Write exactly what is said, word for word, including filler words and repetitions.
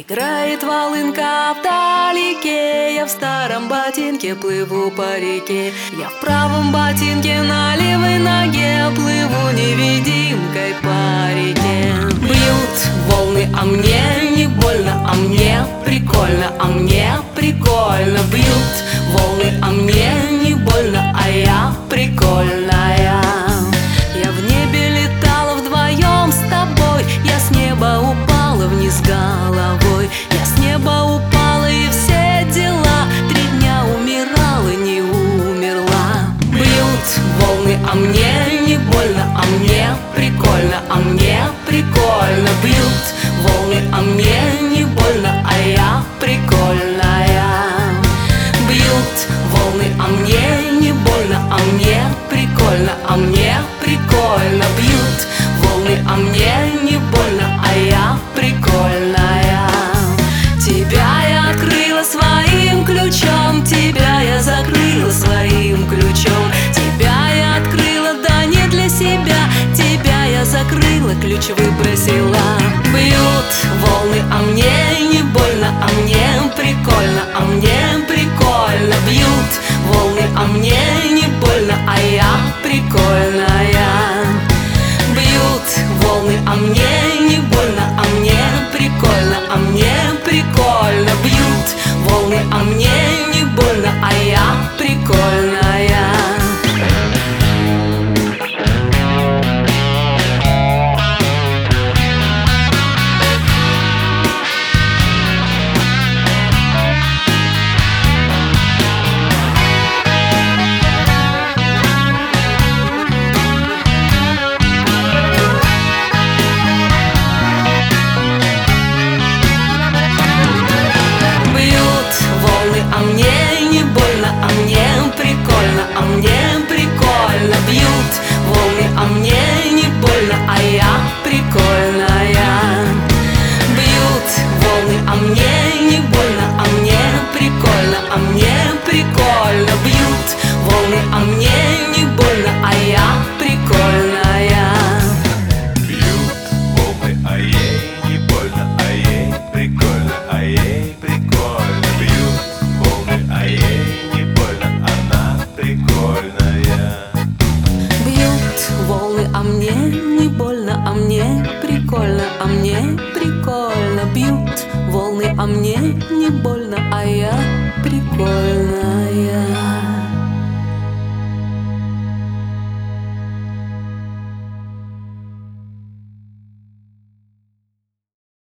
Играет волынка вдалеке, я в старом ботинке плыву по реке. Я в правом ботинке на левой ноге плыву невидимкой по реке. Бьют волны, а мне не больно, а мне прикольно, а мне прикольно. Бьют волны, а мне не больно, а я прикольная. Я в небе летала вдвоем с тобой, я с неба упала вниз головой. Я с неба упала и все дела, три дня умирала, не умерла. Бьют волны, а мне не больно, а мне прикольно, а мне прикольно. Бьют волны, а мне не больно, а я прикольная. Бьют волны, а мне не больно, а мне прикольно, а мне прикольно. Бьют волны, а мне не больно, а я прикольная. Тебя я открыла своим ключом, тебя я закрыла своим ключом. Тебя я открыла, да не для себя, тебя я закрыла, ключ выбросила. Бьют волны, а мне не больно, а мне прикольно, а мне прикольно. Бьют волны, а мне не больно, а я прикольная. Бьют волны, а мне не больно, а мне прикольно, а мне прикольно. Бьют волны, а мне не больно, а я прикольная. А мне не больно, а мне прикольно, а мне прикольно. Бьют волны, а мне не больно, а я прикольная. Бьют волны, а мне не больно, а мне прикольно, а мне прикольно. Бьют волны, а мне не больно, а я прикольная. Бьют волны, а ей не больно, а ей прикольно, а ей прикольно. Бьют волны, а ей не больно, она прикольная. Бьют волны, а мне не больно, а мне прикольно, а мне прикольно. Бьют волны, а мне не больно.